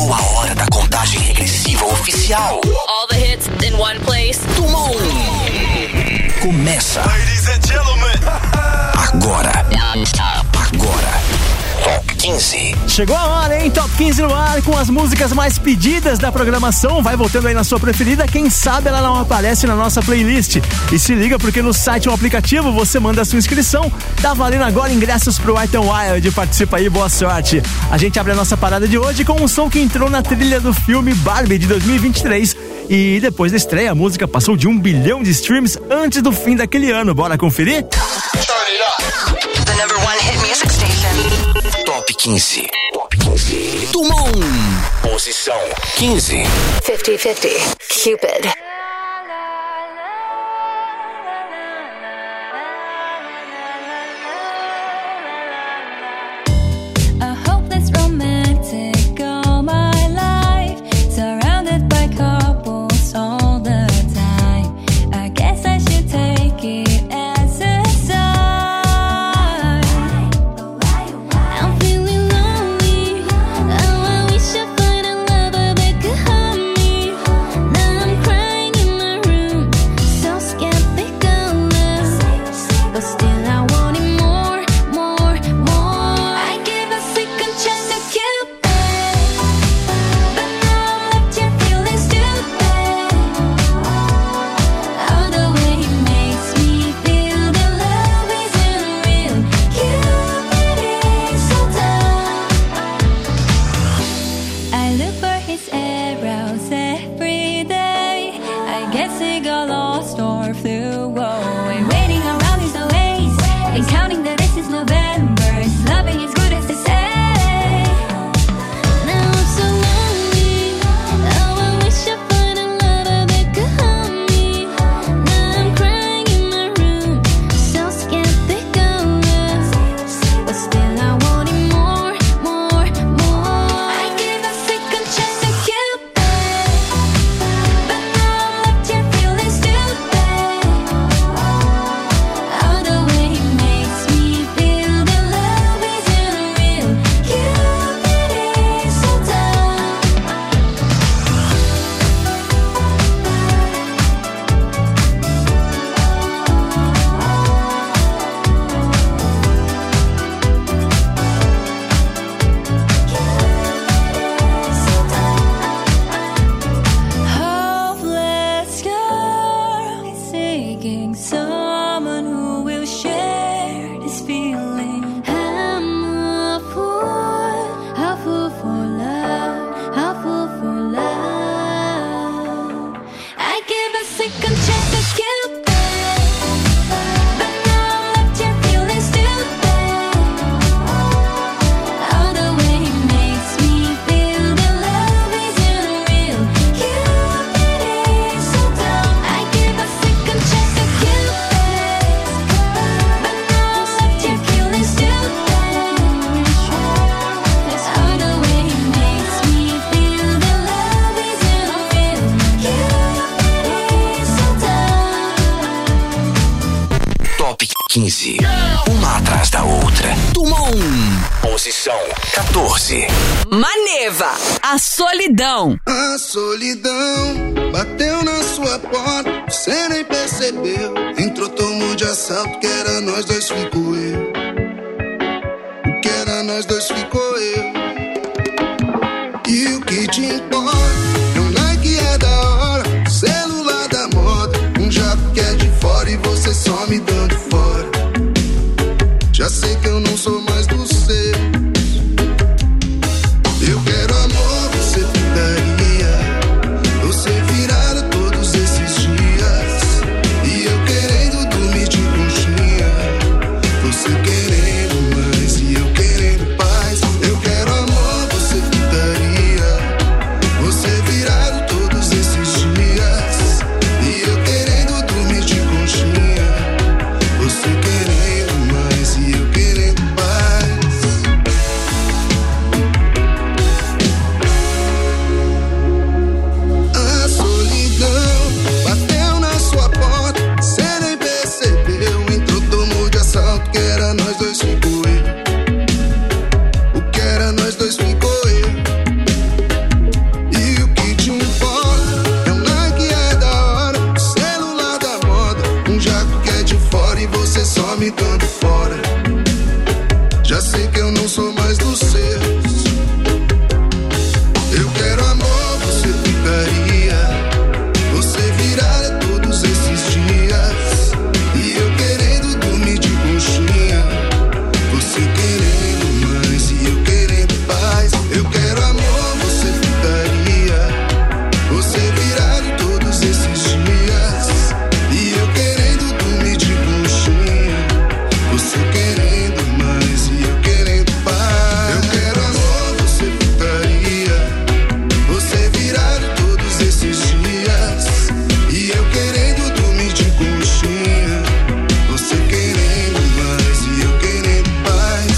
Chegou a hora da contagem regressiva oficial. All the hits in one place. Tumon. Começa. Ladies and gentlemen. Agora. Top 15. Chegou a hora, hein? Top 15 no ar, com as músicas mais pedidas da programação. Vai votando aí na sua preferida. Quem sabe ela não aparece na nossa playlist. E se liga, porque no site ou aplicativo você manda a sua inscrição. Tá valendo agora ingressos pro Wet n Wild. Participa aí, boa sorte. A gente abre a nossa parada de hoje com um som que entrou na trilha do filme Barbie de 2023. E depois da estreia, a música passou de 1 bilhão de streams antes do fim daquele ano. Bora conferir? The number one hit music station. Top 15. Tumon. Posição 15. 50-50. Cupid. Uma atrás da outra. Tumon. Posição 14. Maneva, a solidão. A solidão bateu na sua porta, você nem percebeu. Entrou, tomou de assalto, que era nós dois, ficou eu. O que era nós dois, ficou eu. E o que te importa? É um Nike, é da hora, celular da moda, um jato que é de fora e você só me dando fora. Já sei que eu não sou mais do seu. Eu quero amor, você putaria, você virada todos esses dias. E eu querendo dormir de conchinha, você querendo mais e eu querendo paz. Eu quero eu não sou mais dos seus. Eu quero amor, você ficaria. Você viraria todos esses dias. E eu querendo dormir de conchinha. Você querendo mais e eu querendo paz. Eu quero amor, você ficaria. Você viraria todos esses dias. E eu querendo dormir de conchinha. Você querendo mais e eu querendo paz. Eu quero amor, você ficaria. Você viraria todos esses dias. E eu querendo dormir de conchinha. Você querendo mais e eu querendo paz.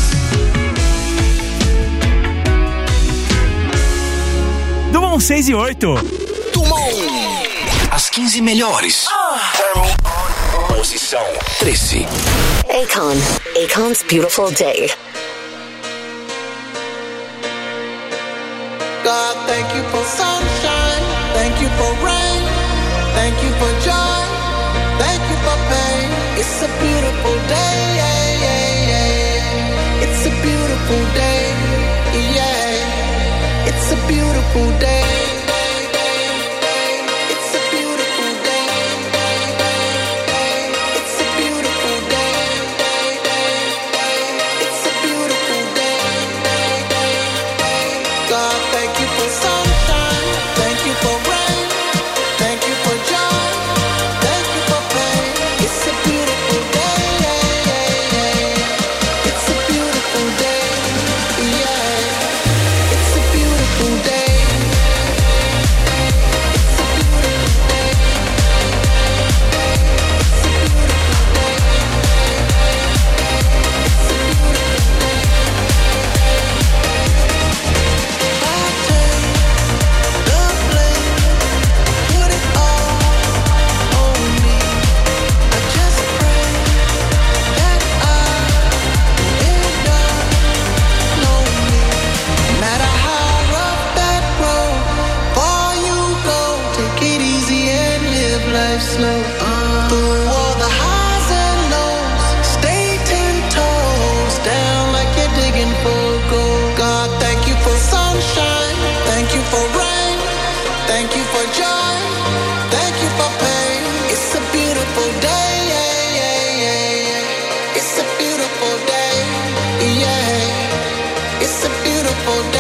Dumont 6 e 8. Dumont. As 15 melhores. Posição 13. Akon's Beautiful Day. God, thank you for sunshine, thank you for rain, thank you for joy, thank you for pain. It's a beautiful day, it's a beautiful day, yeah. It's a beautiful day. It's a beautiful day. It's a beautiful day. It's a beautiful day. God, thank you for sunshine, thank you for rain, thank you for joy, thank you for pain. It's a beautiful day, it's a beautiful day, yeah. It's a beautiful day. Slow through all the highs and lows, stay 10 toes down like you're digging for gold. God, thank you for sunshine, thank you for rain, thank you for joy, thank you for pain. It's a beautiful day, it's a beautiful day, yeah. It's a beautiful day.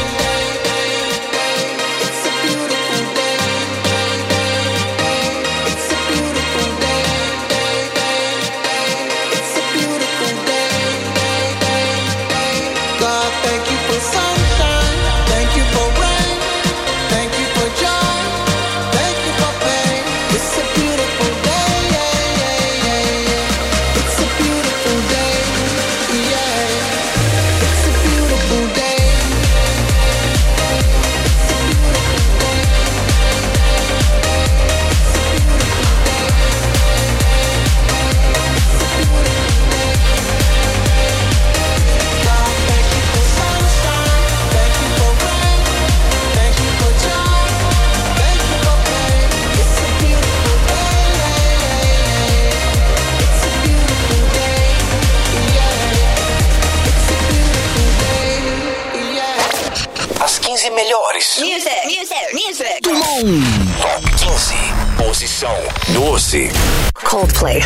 Music. Dumont. Top 15. Posição 12. Coldplay.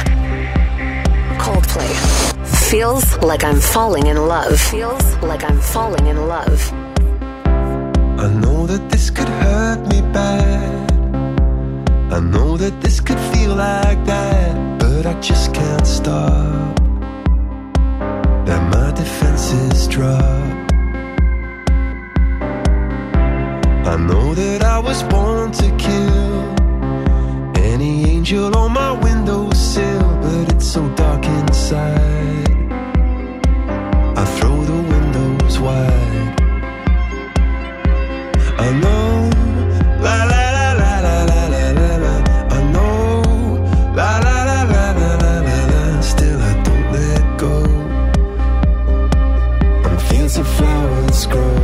Feels like I'm falling in love. I know that this could hurt me bad. I know that this could feel like that, but I just can't stop. That my defenses drop. I know that I was born to kill any angel on my windowsill, but it's so dark inside. I throw the windows wide. I know, la la la la la la la la la. I know, la la la la la la la la. Still I don't let go. On fields of flowers grow.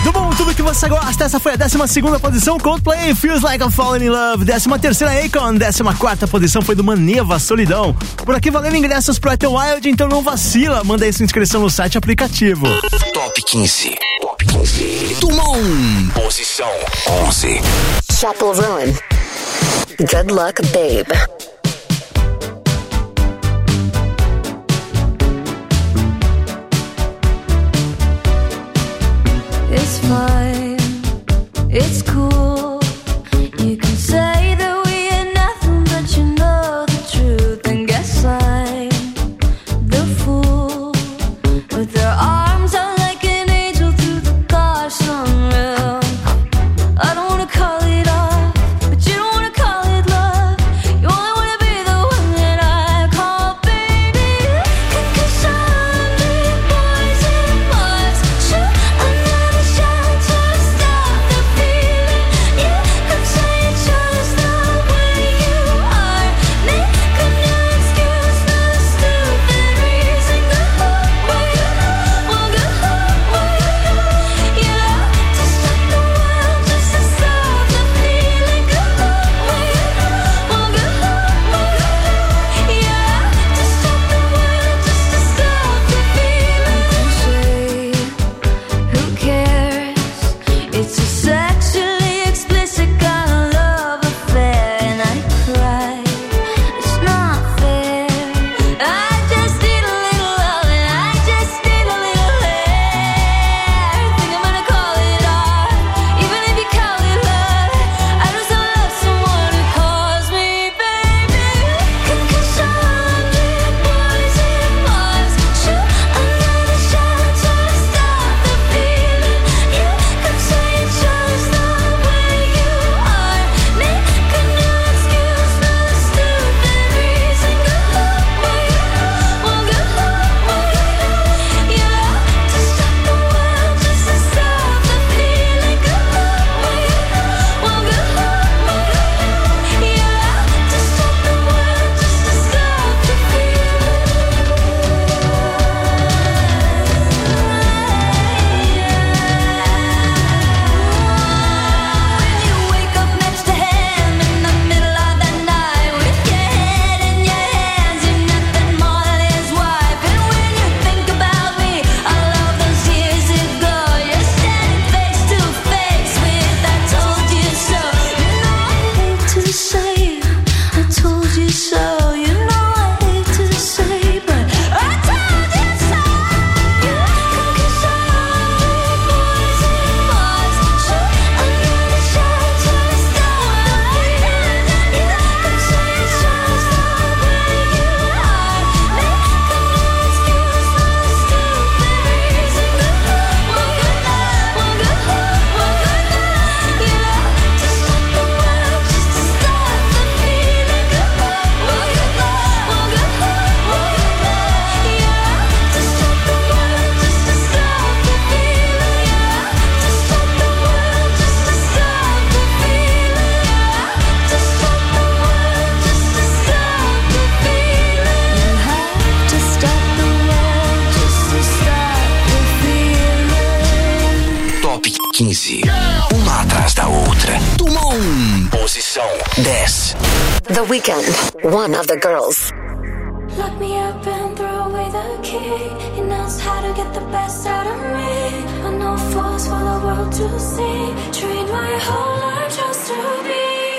Do bom, tudo que você gosta. Essa foi a 12ª posição, Coldplay, Feels Like I'm Falling in Love. 13ª, Akon. 14ª posição foi do Maneva, Solidão. Por aqui valendo ingressos pro Ethan Wild, então não vacila. Manda aí sua inscrição no site aplicativo. Top 15. Top 15. Dumont. Posição 11. Chapel Roan. Good luck, babe. It's fine, it's cool. You can say that we ain't nothing, but you know the truth. And guess I'm the fool with their arms out like an angel through the gosh sunrail. I don't wanna call it off, but you don't wanna call it love. You only wanna be the one that I call baby. Cause I'm big boys and boys. Shoot another shot to stop the feeling. You could say it's just the way you are. Make a new excuse for the stupid reason. Go where you well, go where you love to stop the world just to stop the feeling. Go where you well, go where you love to stop the world just to stop the feeling. Who cares? It's a sexually explicit kind of love affair, and I cry. It's not fair. I just need a little love, and I just need a little hair. Think I'm gonna call it art, even if you call it love. I just don't love someone who calls me baby. Cause I'm big boys and boys. Shoot another shot to stop the feeling. You could say it's just the way you are. Make a new excuse for the stupid reason. Go where you well, go where you love to stop the world just to stop the feeling. Go where you well, go where you love to stop the world just to stop the feeling. When you wake up next to him in the middle of the night with your head in your hands, you're nothing more than his wife. And when you think about me, all of those years ago, you're standing face to face with I told you so. You know I hate to say I told you so. You know I hate to say, but I told you so. Cause I'm big boys and boys. Shoot another shot to stop the feeling. You could say it's just the way you are. Make a new excuse for the stupid reason. Go well, go you love to stop the world just to stop the feeling. Go well, you love to stop the world just to stop the feeling. To stop the world just to stop the feeling. To stop the world just to stop the feeling. You have to stop the world just to stop the feeling. Top 15. Uma atrás da outra. Dumont. Posição 10. The Weeknd. One of the girls. Lock me up and throw away the key. He knows how to get the best out of me. I know force for the world to see. Train my whole life just to be.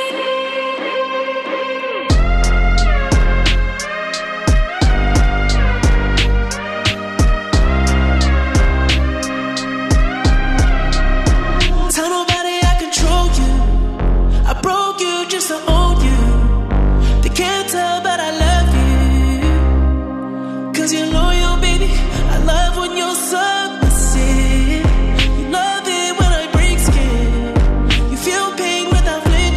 Tell nobody I control you. I broke you just to own you. They can't tell, but I love you. Cause you're loyal, baby. I love when you're submissive. You love it when I break skin. You feel pain without flinching.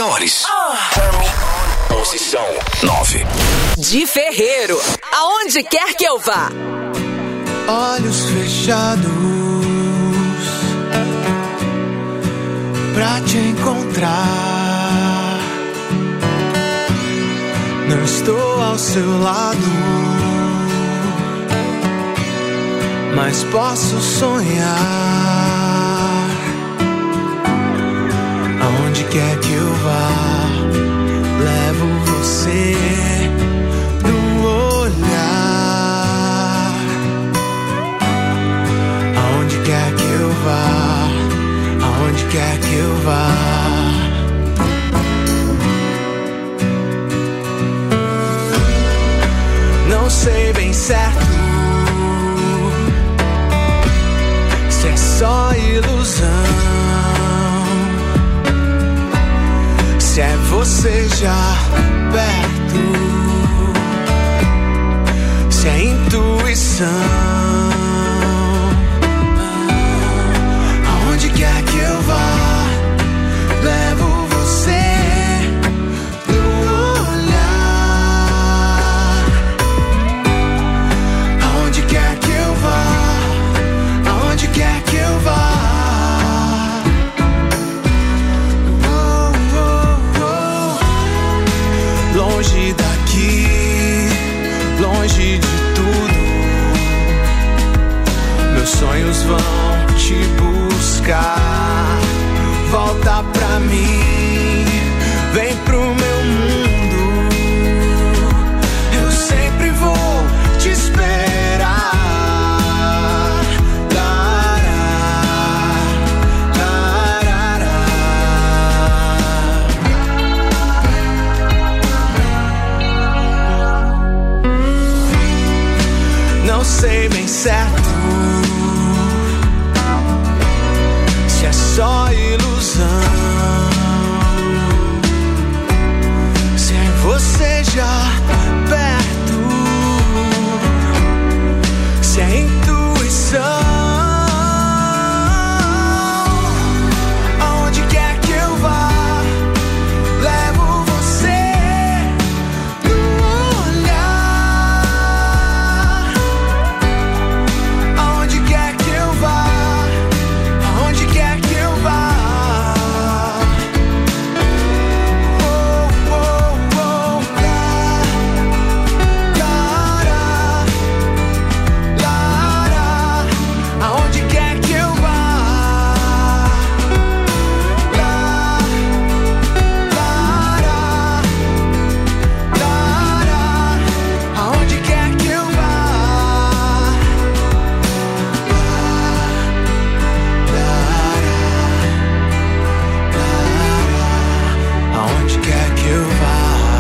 maiores. Posição 9. De Ferreiro, aonde quer que eu vá. Olhos fechados pra te encontrar. Não estou ao seu lado, mas posso sonhar. Aonde quer que eu vá, levo você no olhar. Aonde quer que eu vá, aonde quer que eu vá. Não sei bem certo se é só ilusão, se é você já perto, se é intuição. Aonde quer que eu vá, levo você no olhar. Aonde quer que eu vá, aonde quer que eu vá. Longe daqui, longe de tudo, meus sonhos vão te buscar. Volta pra mim, vem pro meu mundo, eu sempre vou te esperar. Não sei bem certo se é só ilusão, se é você já perto, se é intuição. Aonde quer que eu vá, levo você no olhar. Aonde quer que eu vá, aonde quer que eu vá. Oh, oh, oh, lara, lara, aonde quer que eu vá. Lara, lara, aonde quer que eu vá. Aonde quer que eu vá.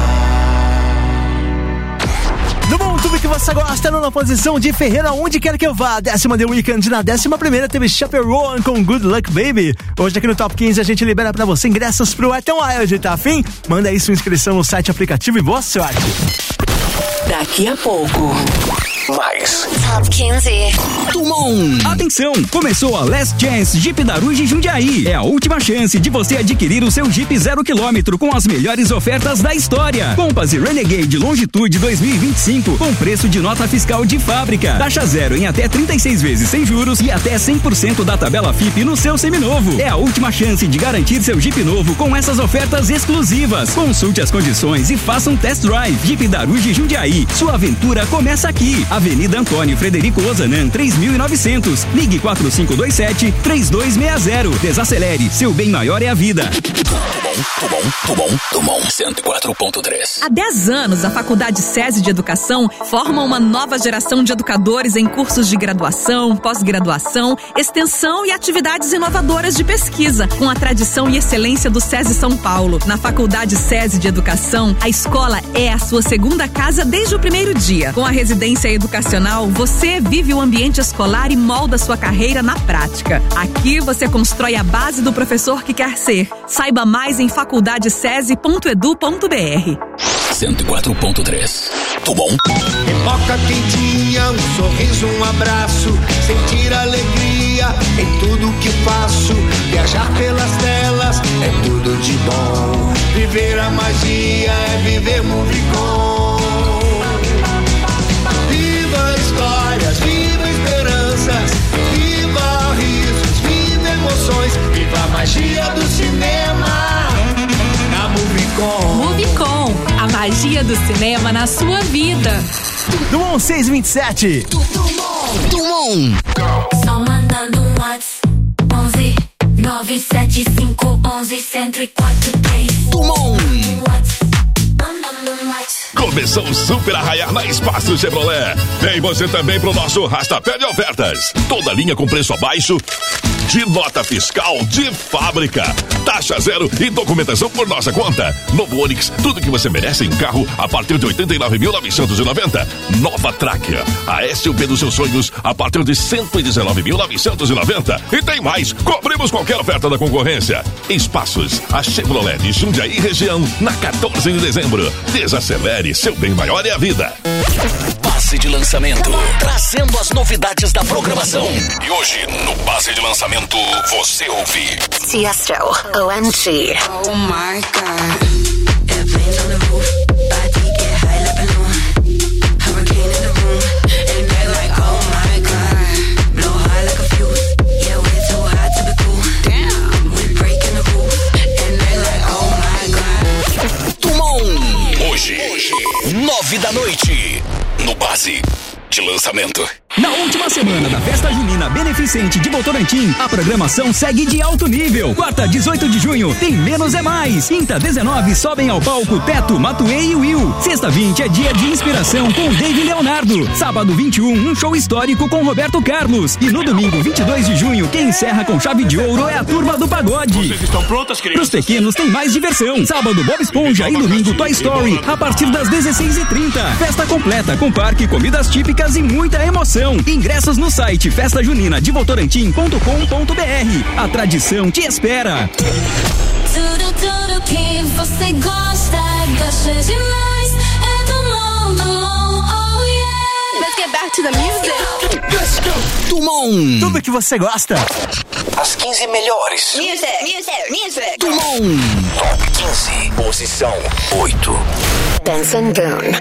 Do bom, tudo que você gosta, na posição de Ferreiro, aonde quer que eu vá. 10ª The Weeknd, na 11ª teve Chaperone com Good Luck Baby. Hoje aqui no Top 15 a gente libera pra você ingressos pro Wet n Wild, tá afim? Manda aí sua inscrição no site aplicativo e boa sorte. Daqui a pouco. Mais. Top 15. Tumon. Atenção, começou a Last Chance Jeep Darude Jundiaí. É a última chance de você adquirir o seu Jeep 0 km com as melhores ofertas da história. Compass Renegade Longitude 2025 com preço de nota fiscal de fábrica. Taxa zero em até 36 vezes sem juros e até 100% da tabela FIP no seu seminovo. É a última chance de garantir seu Jeep novo com essas ofertas exclusivas. Consulte as condições e faça um test drive. Jeep Darude Jundiaí. Sua aventura começa aqui. Avenida Antônio Frederico Ozanam 3900. Ligue 4527-3260. Desacelere, seu bem maior é a vida. Tumon 104.3. Há 10 anos, a Faculdade SESI de Educação forma uma nova geração de educadores em cursos de graduação, pós-graduação, extensão e atividades inovadoras de pesquisa, com a tradição e excelência do SESI São Paulo. Na Faculdade SESI de Educação, a escola é a sua segunda casa desde o primeiro dia. Com a residência educacional, você vive o ambiente escolar e molda sua carreira na prática. Aqui você constrói a base do professor que quer ser. Saiba mais em faculdadesesi.edu.br. 104.3. Tumon. Pipoca quentinha, um sorriso, um abraço, sentir alegria magia em tudo que faço. Viajar pelas telas é tudo de bom. Viver a magia é viver Movicon. Viva histórias, viva esperanças, viva risos, viva emoções, viva a magia do cinema na Movicon. Movicon, a magia do cinema na sua vida. Dumont 627. Dumont. Só mandando um WhatsApp 11 975 11 1043. Dumont. Começou o super arraiar na Espaço Chevrolet. Vem você também pro nosso Rastapé de ofertas. Toda linha com preço abaixo de nota fiscal de fábrica. Taxa zero e documentação por nossa conta. Novo Onix, tudo que você merece em carro a partir de 89.990. Nova Tráquea, a SUV dos seus sonhos a partir de 119.990. E tem mais, cobrimos qualquer oferta da concorrência. Espaços, a Chevrolet de Jundiaí região, na 14 de dezembro. Desacelere, seu bem maior é a vida. Base de lançamento, trazendo as novidades da programação. E hoje, no Base de Lançamento, você ouve Tiesto, OMG. Oh my God. Airplanes on the roof, body get high like balloon. Hurricane in the room, and they're like, oh my God. Blow high like a fuse, yeah, we're too hot to be cool. Damn, we're breaking the rules, and they're like, oh my God. Dumont. Hoje, 9 da noite, no Base de Lançamento. Na última semana da Festa Junina Beneficente de Votorantim, a programação segue de alto nível. Quarta, 18 de junho, tem Menos é Mais. Quinta, 19, sobem ao palco Teto, Matuê e Will. Sexta, 20, é dia de inspiração com Dave Leonardo. Sábado, 21, um show histórico com Roberto Carlos. E no domingo, 22 de junho, quem encerra com chave de ouro é a Turma do Pagode. Vocês estão prontas, crianças? Pros pequenos tem mais diversão. Sábado, Bob Esponja e domingo, Toy Story. A partir das 16h30. Festa completa com parque, comidas típicas e muita emoção. Ingressos no site festajuninadevotorantim.com.br. A tradição te espera. Tudo que você gosta demais. É Dumont, oh yeah. Let's get back to the music. Let's go. Dumont. Tudo que você gosta. As 15 melhores. Music. Dumont. Top 15. Posição 8. Benson Boone.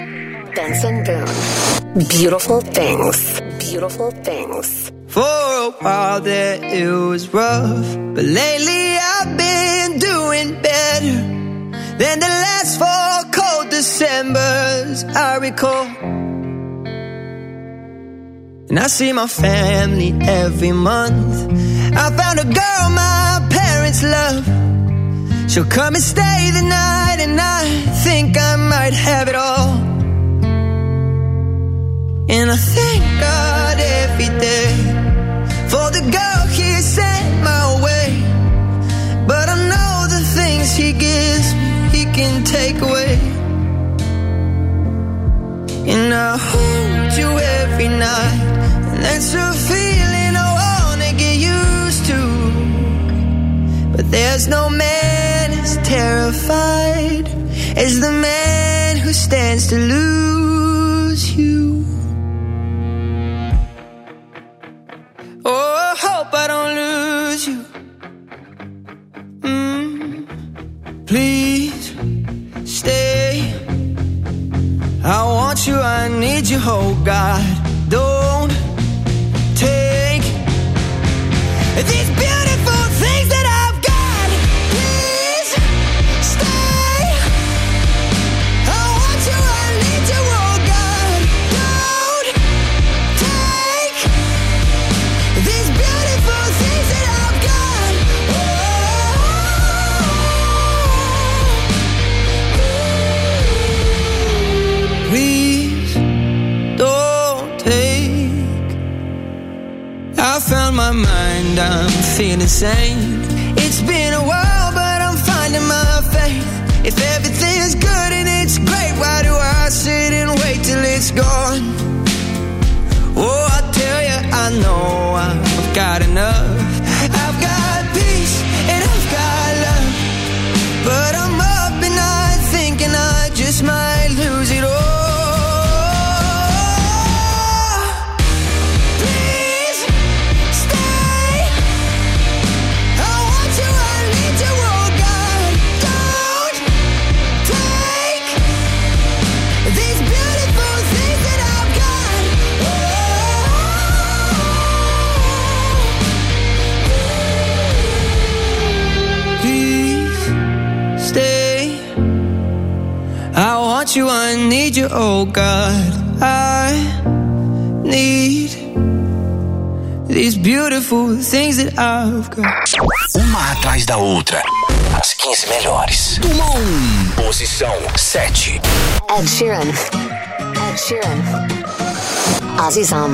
Beautiful things. For a while there it was rough, but lately I've been doing better than the last 4 cold Decembers I recall. And I see my family every month. I found a girl my parents love. She'll come and stay the night, and I think I might have it all. And I thank God every day for the girl He sent my way. But I know the things He gives me, He can take away. And I hold you every night, and that's a feeling I wanna get used to. But there's no man as terrified as the man who stands to lose you. Oh, I hope I don't lose you. Please stay. I want you, I need you, oh God. Don't take these beautiful things that I've got. Please stay. I want you, I need you, oh God. Don't take these beautiful things that I've got. Please don't take. I found my mind, I'm feeling sane. It's been a while, but I'm finding my faith. If everything's good and it's great, why do I sit and wait till it's gone? Oh, I tell you, I know I've got enough. I've got peace and I've got love, but I'm up and night thinking I just might lose it all. Please stay. need you, oh God. I need these beautiful things that I've got. Uma atrás da outra. As 15 melhores. Uma 1. Posição 7. Ed Sheeran. Azizam.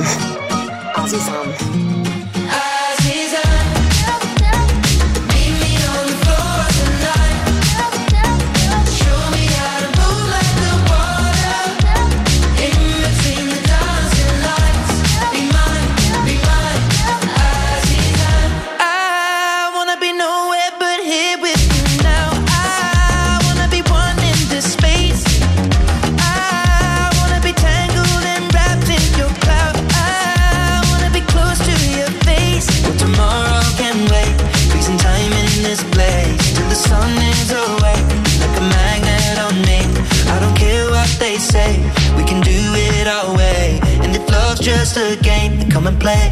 Just a game, then come and play.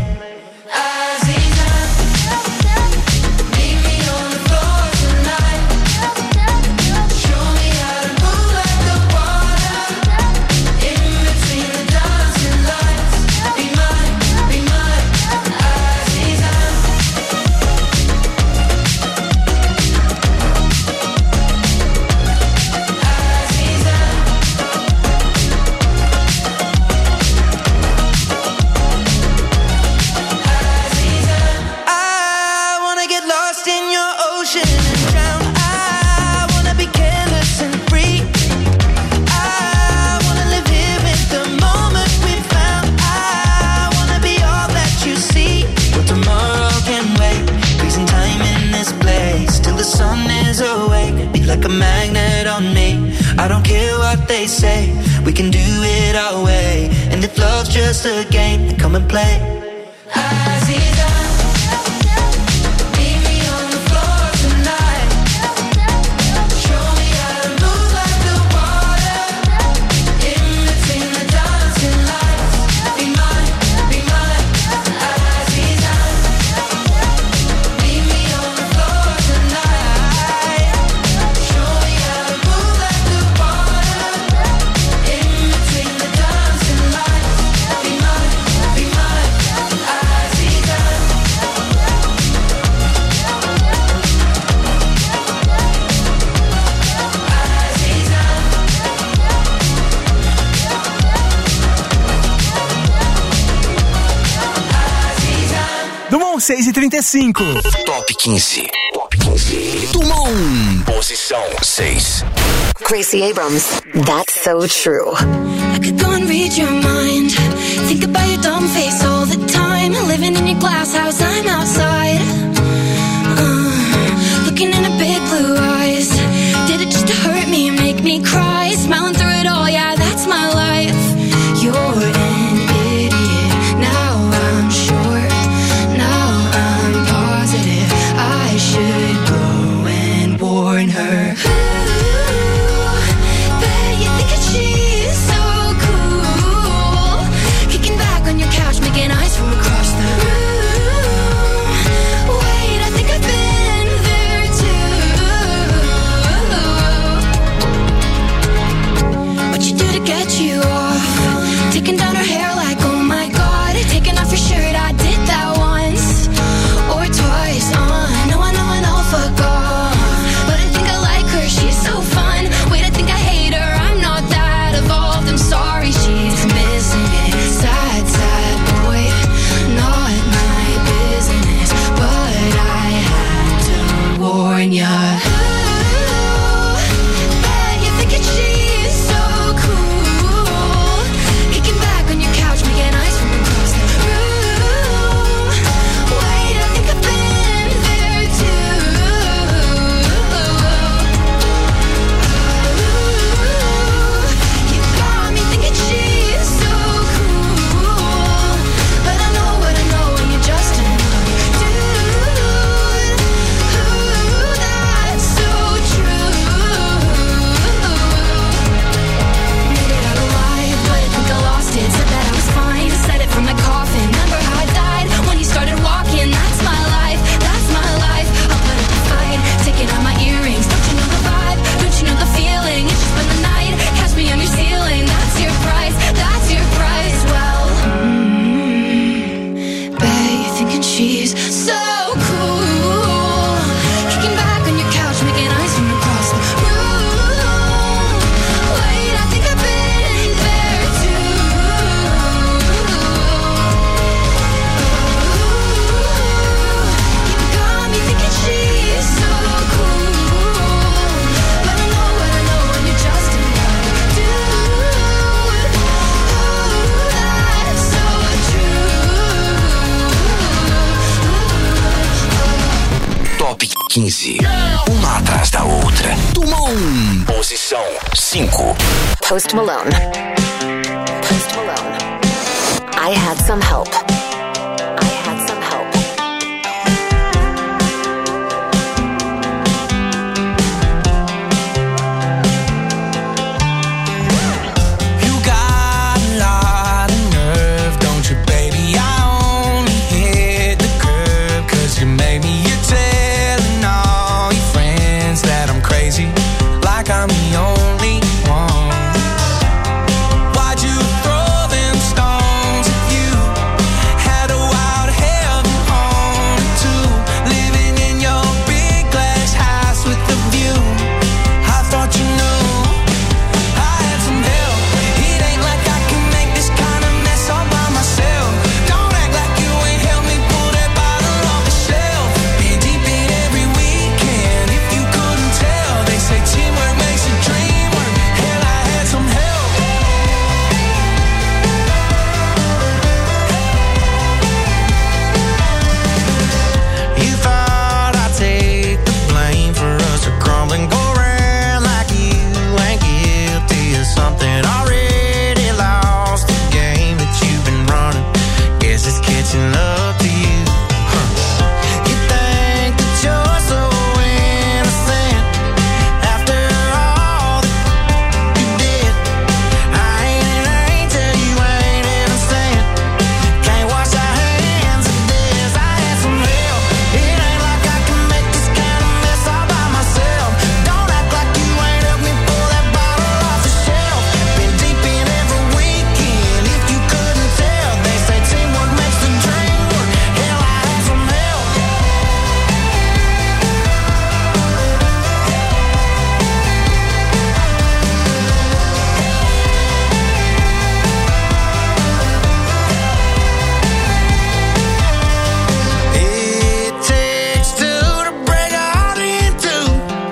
Like a magnet on me. I don't care what they say. We can do it our way. And if love's just a game, then come and play. Dumont 6h35. Top 15. Dumont 1. Posição 6. Gracie Abrams. That's so true. I could go and read your mind. Think about your dumb face all the time. Living in your glass house, I'm outside. Looking in her big blue eyes. Did it just to hurt me and make me cry? Smiling through it all, yeah, that's my life. You're an idiot. Now I'm sure. Now I'm positive. I should go and warn her. Bet you think that she's so cool. Kicking back on your couch, making eyes from across the room. 15. Uma atrás da outra. Toma 1. Posição 5. Post Malone. Post Malone. I had some help. I had some help. You got a lot of nerve, don't you, baby? I only hit the curb 'cause you made me. You're telling all your friends that I'm crazy, like I'm the only one. Why'd you throw them stones at you? Had a wild heaven on it too. Living in your big glass house with the view. I thought you knew I had some help. It ain't like I can make this kind of mess all by myself. Don't act like you ain't helped me pull that bottle off the shelf. Been deep in every weekend, if you couldn't tell. They say teamwork makes a dream work. Hell, I had some help. You thought I'd take the blame for us to crumble and go around like you ain't guilty of something. Already lost the game that you've been running. Guess it's catching up to you. You think that you're so innocent after all that you did. I ain't an angel, you ain't even sent. Can't wash our hands of this. I had some help. It ain't like I can make this kind of mess all by myself. Don't act like you ain't helped me pull that bottle off the shelf. Been deep in every weekend, if you couldn't tell. They say teamwork makes the dream work. Hell, I had some help. It takes two to break a heart in two.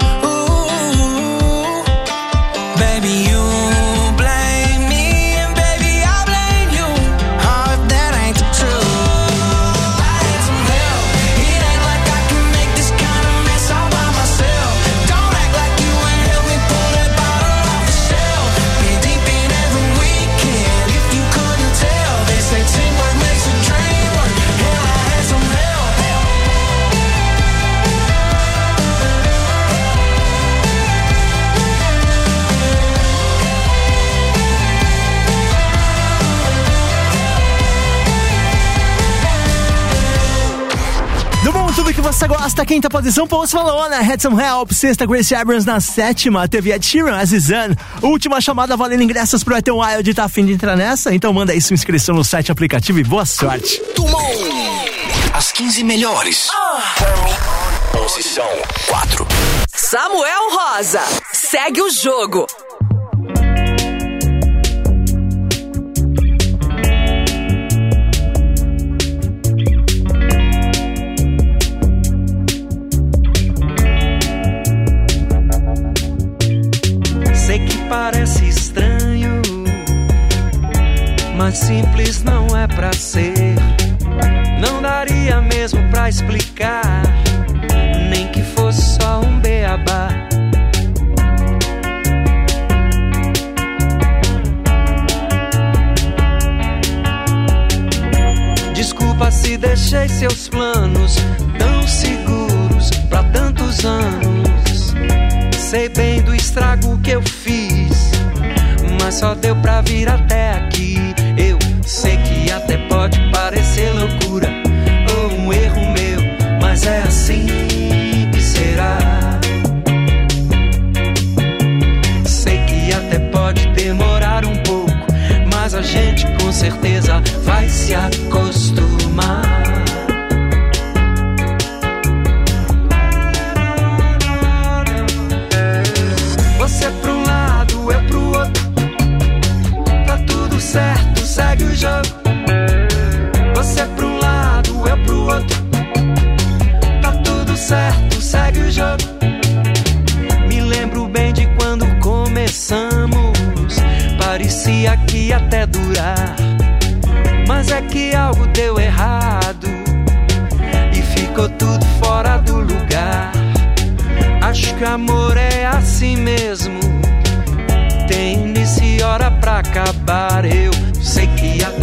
Ooh, baby, you blame me and baby I blame you. Oh, if that ain't the truth. I had some help. It ain't like I can make this kind of mess all by myself. Don't act like you ain't helped me pull that bottle off the shelf. Been deep in every weekend, if you couldn't tell. They say teamwork makes a dream work. Hell, I had some help. Do bom, tudo que você gosta, quinta posição, Post Malone, Had Some Help, sexta, Gracie Abrams na sétima, teve Ed Sheeran, Azizan, última chamada valendo ingressos pro Ethan Wild, tá a fim de entrar nessa? Então manda aí sua inscrição no site aplicativo e boa sorte. Toma 1. As 15 melhores. Posição 4. Samuel Rosa, segue o jogo. Sei que parece estranho, mas simples não é pra ser. Não daria mesmo pra explicar, nem que fosse só um beabá. Desculpa se deixei seus planos tão seguros pra tantos anos. Sei bem do estrago que eu fiz, mas só deu pra vir até aqui. Eu sei que até pode parecer loucura ou um erro meu, mas é assim que será. Sei que até pode demorar um pouco, mas a gente com certeza vai se acostumar. Você pra um lado, eu pro outro. Tá tudo certo, segue o jogo. Você pra um lado,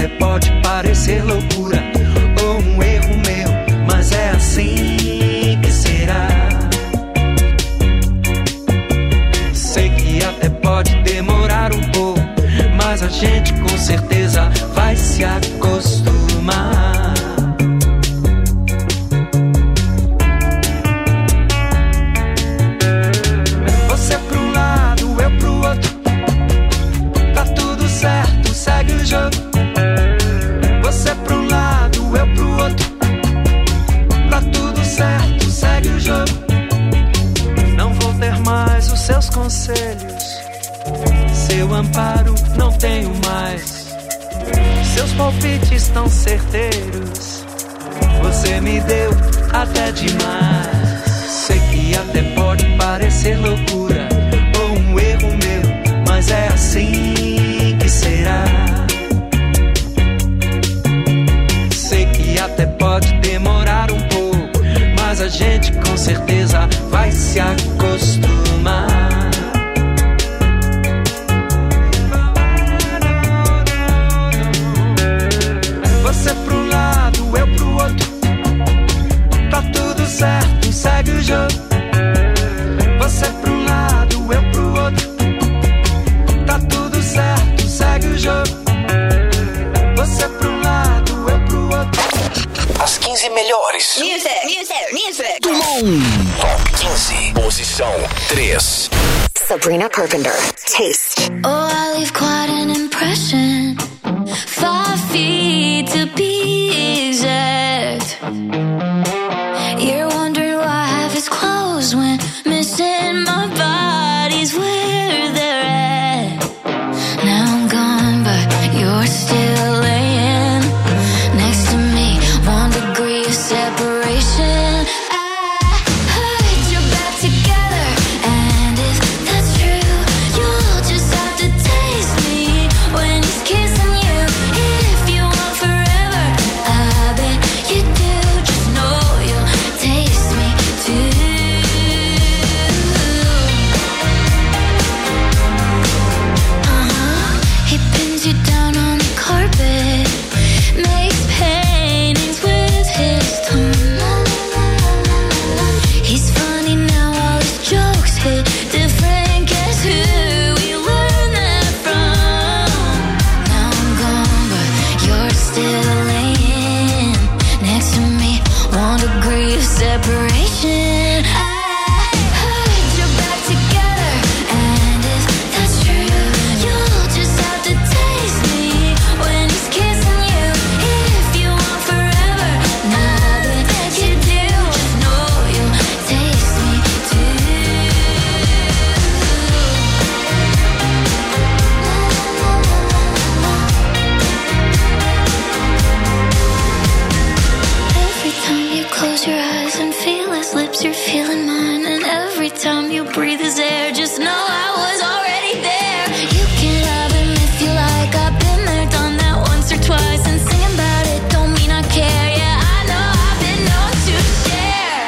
até pode parecer loucura ou um erro meu, mas é assim que será. Sei que até pode demorar um pouco, mas a gente com certeza vai se acostumar. Você pro um lado, eu pro outro, tá tudo certo, segue o jogo. Você pro um lado, eu pro outro, tá tudo certo, segue o jogo. Não vou ter mais os seus conselhos, seu amparo não tenho mais, seus palpites tão certeiros, você me deu até demais. Sei que até pode parecer loucura ou um erro meu, mas é assim que será. Sei que até pode demorar um pouco, mas a gente com certeza vai se acostumar. Você pro um lado, eu pro outro, tá tudo certo, segue o jogo. Você pro um lado, eu pro outro, tá tudo certo, segue o jogo. Você pro um lado, eu pro outro. As 15 melhores. Music. Top 15. Posição 3. Sabrina Carpenter. Taste. Oh, I leave quite an impression. 5 feet to be exact. You're wondering why half is closed when missing my body's where they're at. Now I'm gone, but you're still laying next to me. 1 degree of separation. I heard you're back together, and if that's true, you'll just have to taste me when he's kissing you. If you want forever, I bet you do. Just know you'll taste me too. He pins you down on the carpet, makes paintings with his tongue. He's funny now, all his jokes hit different. Guess who we learned that from? Now I'm gone, but you're still laying next to me. 1 degree of separation. I heard you're back together, and if that's true, you'll just have to taste me when he's kissing you. If you want forever, now that you do, just know you'll taste me too. Every time you close your eyes and feel his lips, you're feeling mine. And every time you breathe his air, just know I was already there. You can have him if you like. I've been there, done that once or twice. And singing about it don't mean I care. Yeah, I know I've been known to share.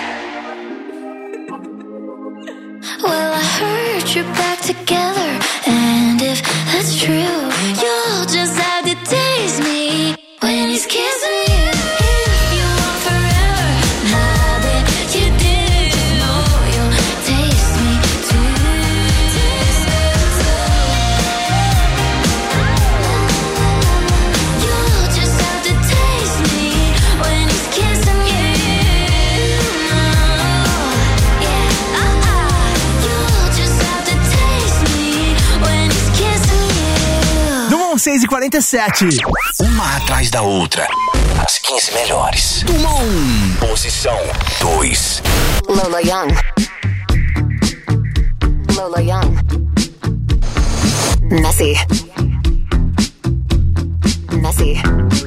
Well, I heard you're back together, and if that's true, you'll just have to taste me when he's kissing you. If you want forever, now that you do, know you'll taste me too. You'll just have to taste me when he's kissing you. Yeah, you'll just have to taste me when he's kissing you. No 6h47. Uma atrás da outra. As 15 melhores. Posição 2. Lola Young. Lola Young. Messy. Messy.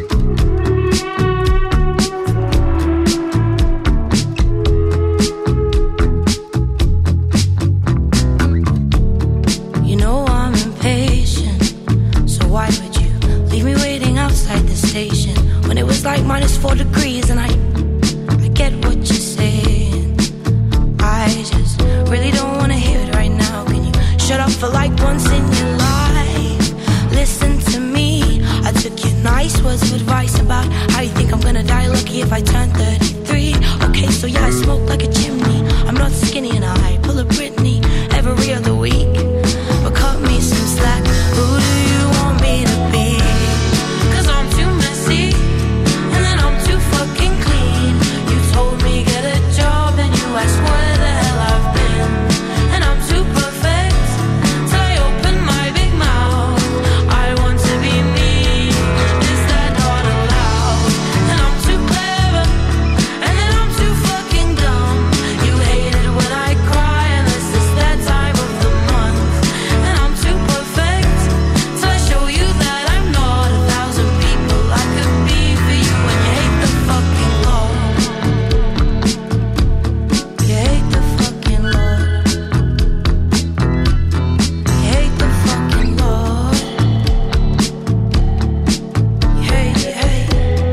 You know I'm impatient, so why would you leave me waiting outside the station when it was like -4 degrees? And I get what you're saying. I just really don't wanna hear it right now. Can you shut up for like once in your life? Listen to me, I took your nice words hours of advice about how you think I'm gonna die lucky if I turn 33. Okay, so yeah, I smoke like a chimney. I'm not skinny and I pull a Britney every other week. But cut me some slack. Who do you want me to be? 'Cause I'm too messy, and then I'm too fucking clean. You told me get a job, and you asked where the hell I've been. And I'm too perfect till I open my big mouth. I want to be me. Is that not allowed? And I'm too clever, and then I'm too fucking dumb. You hate it when I cry, unless it's that time of the month. And I'm too perfect till I show you that I'm not 1,000 people I could be for you. And you hate the fucking Lord. You hate the fucking Lord. You hate the fucking Lord. You hate, you hate.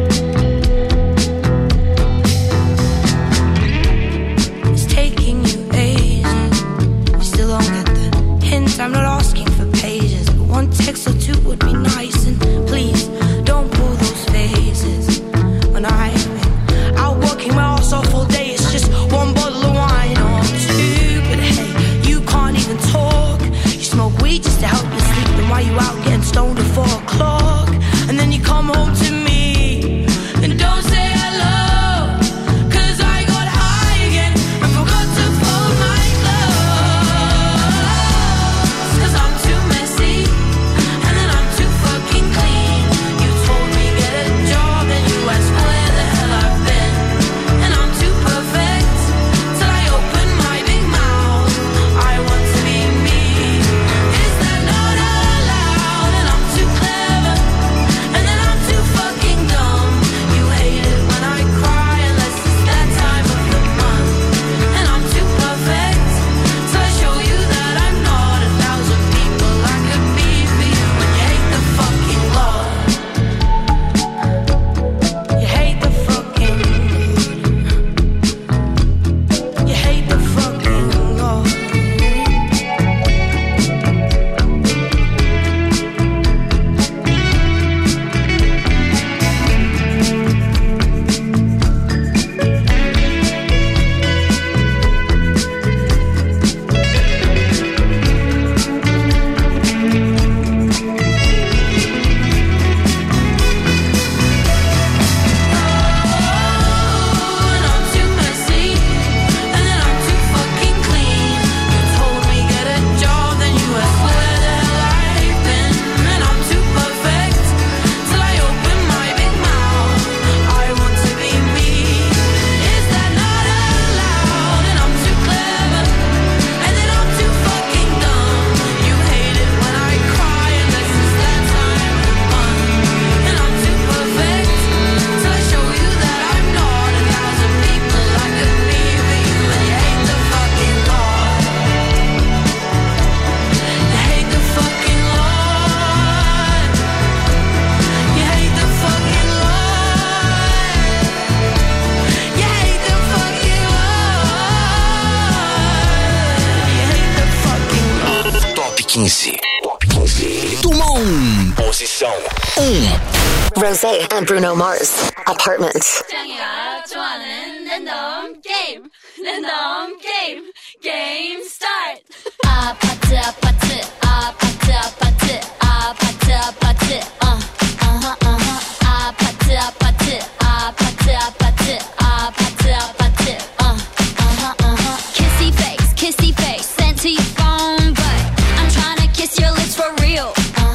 It's taking you ages. You still don't get the hint. I'm not asking for pages, but one text or two would be nice. And please don't pull those phases. When I've been out working my ass off all day, it's just one bottle of wine or two. But hey, you can't even talk. You smoke weed just to help you sleep. Then why you out getting stoned at 4 o'clock? And then you come home to me and don't say hello. 'Cause I got high again and forgot to fold my clothes. 'Cause I'm too messy, and then I'm too fucking clean. You told me get a job, and you asked where the hell I've been. And I'm too perfect till I open my big mouth. I want to be me. Is that not allowed? And I'm too clever, and then I'm too fucking dumb. You hate it when I cry, unless it's that time of the month. And I'm too perfect till I show you that I'm not 1,000 people I could be for you. And you hate the fucking Lord. You hate the fucking You hate the fucking Lord. And I'm too messy, and then I'm too fucking clean. You told me get a job, then you asked where the hell I've been. And I'm too perfect till I open my big mouth. I want to be me. Is that not allowed? And I'm too clever, and then I'm too fucking dumb. You hate it when I cry, unless it's that time of the month. And I'm too perfect till I show you that I'm not 1,000 people I could be for you. And you hate the fucking Lord. You hate the fucking Lord. You hate the fucking Lord. You hate the fucking Lord. You hate the fucking Lord. Top 15. Top 15. Dumont. Posição 1. Rosé and Bruno Mars. Apartment. 짱이가 좋아하는 랜덤 게임. 랜덤 게임. 게임 스타트. 아파트 아파트 아파트 아파트 아파트 아파트 아파트 아파트 아파트 아파트 아파트 아파트 kissy face sent to your phone, but I'm trying to kiss your lips for real.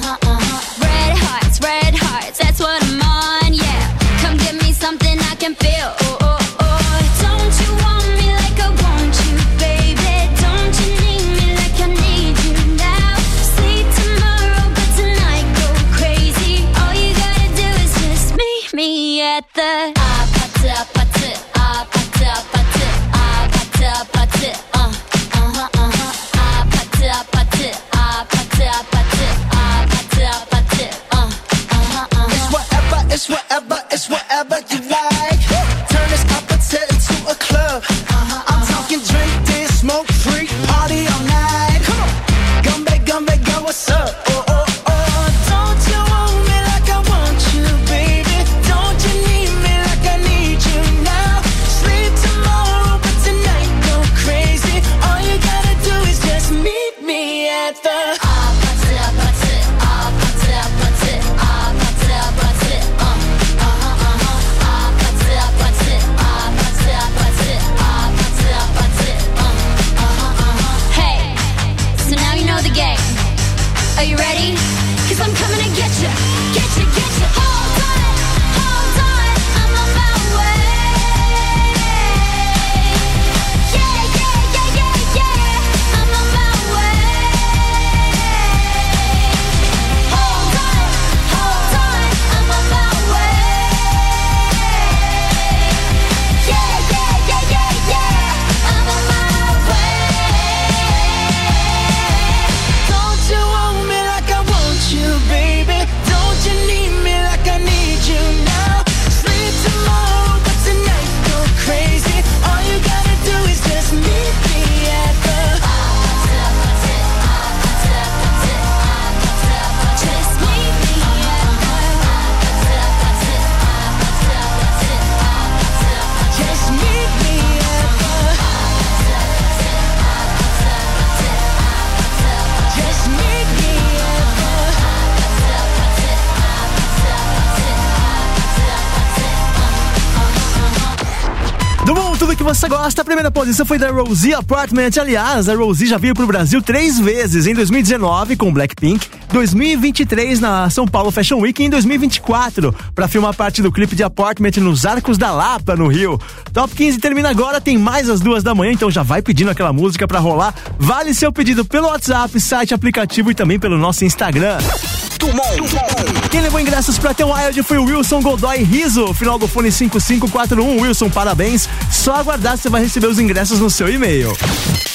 Red hearts, that's what I'm on, yeah. Come give me something I can feel. Don't you want me like I want you, baby? Don't you need me like I need you now? Sleep tomorrow, but tonight go crazy. All you gotta do is just meet me at the 아파트 아파트 아파트 아파트 아파트 아파트 아파트 아파트 아파트 아파트 아파트 아파트 It's whatever, it's whatever you like. Turn this opposite into a club. I'm talking drink, this, smoke, freak, party all night. Come on, Gumbe, girl, what's up? Oh, don't you want me like I want you, baby? você gosta. A primeira posição foi da Rosie Apartment. Aliás, a Rosie já veio pro Brasil 3 vezes, em 2019 com Blackpink, 2023 na São Paulo Fashion Week e em 2024 para filmar parte do clipe de Apartment nos Arcos da Lapa, no Rio. Top 15 termina agora, tem mais às 2 da manhã, então já vai pedindo aquela música pra rolar. Vale seu pedido pelo WhatsApp, site, aplicativo e também pelo nosso Instagram. Quem levou ingressos pra The Wild foi o Wilson Godoy Riso, final do fone 5541. Wilson, parabéns. Só aguardar, você vai receber os ingressos no seu e-mail.